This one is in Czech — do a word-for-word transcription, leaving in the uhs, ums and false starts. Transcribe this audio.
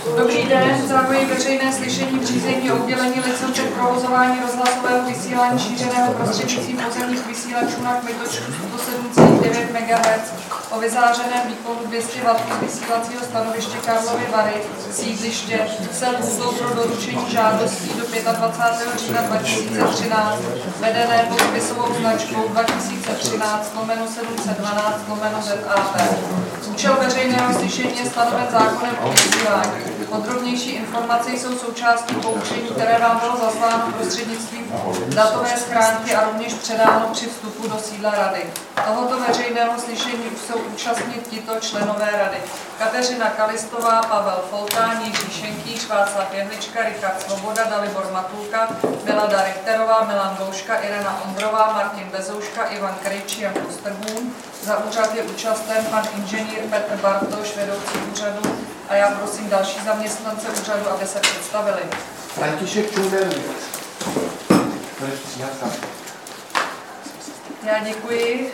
Dobrý den, zahajuji veřejné slyšení v řízení o udělení licence k provozování rozhlasového vysílání šířeného prostřednictvím pozemních vysílačů na kmitočtu sto sedm celá devět megahertzů o vyzářeném výkonu dvě stě wattů z vysílacího stanoviště Karlovy Vary, sídliště, se lhůtou pro doručení žádostí do dvacátého pátého října dva tisíce třináct, vedené pod spisovou značkou dva tisíce třináct lomeno sedm set dvanáct lomeno Z A P. Účel veřejného slyšení je stanoven zákonem o vysílání. Podrobnější informace jsou součástí poučení, které vám bylo zasláno prostřednictvím datové schránky a rovněž předáno při vstupu do sídla rady. Tohoto veřejného slyšení už jsou účastnit tito členové rady: Kateřina Kalistová, Pavel Foltán, Jiří Šenkýř, Václav Jehlička, Richard Svoboda, Dalibor Matulka, Milada Richterová, Milan Bouška, Irena Ondrová, Martin Bezouška, Ivan Krejčí a Kosterbům. Za úřad je účasten pan inženýr Petr Bartoš, vedoucí úřadu, a já prosím další zaměstnance úřadu, aby se představili. František Čundel. Já děkuji.